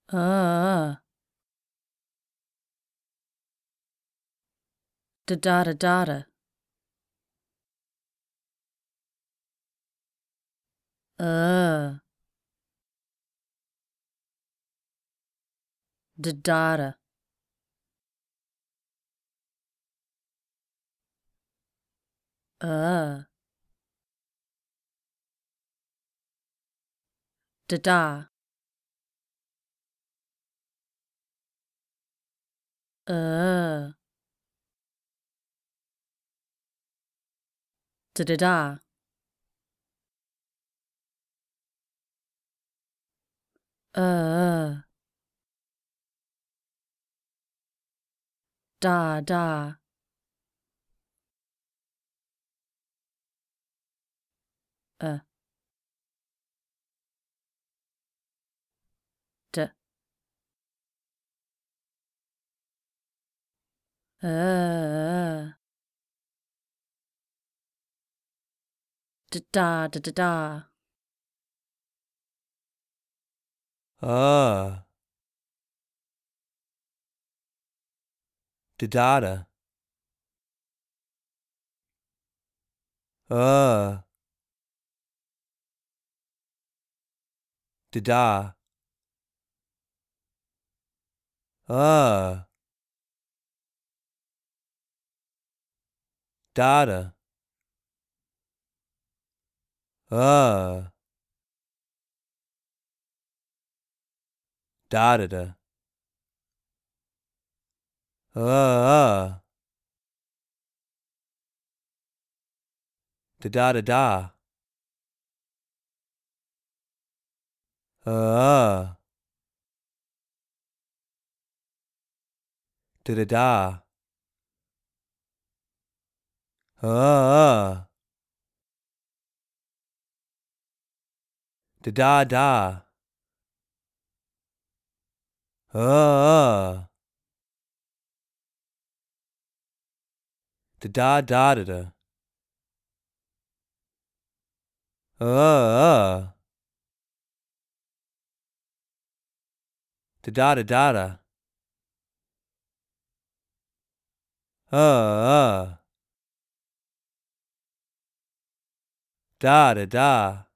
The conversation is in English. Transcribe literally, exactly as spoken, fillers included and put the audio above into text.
uh, da da da da da, uh, da da da, uh, da da, uh, da da da, uh, da da, uh, da, uh, da da da da da, uh, da da da, uh, da da, uh, da da, uh, da da da, uh, da da da da, uh, da da da, uh, da da da, uh, da da da da da, uh, da da da da da, uh, da da da.